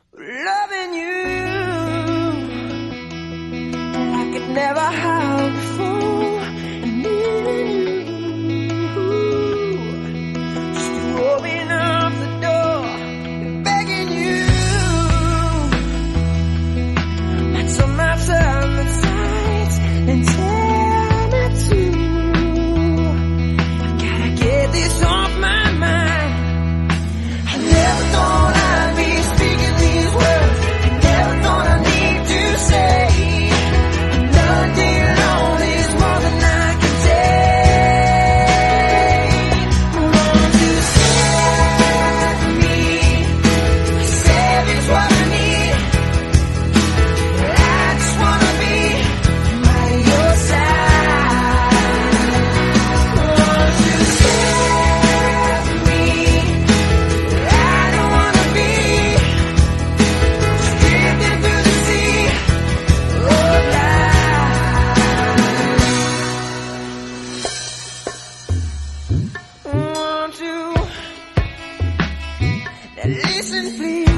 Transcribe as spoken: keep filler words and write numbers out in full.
Loving you like it never had before, and needing you just to open up the door, and begging you not so much on the sides and tell me to. I gotta get this off my mind. I never thought I'd be speaking these words. I never thought I need to say. Nothing alone is more than I can take. Want to save me. Save is what I need. I just wanna be by your side. Want to save me. I don't wanna be drifting through the sea of life. Want to now listen, please.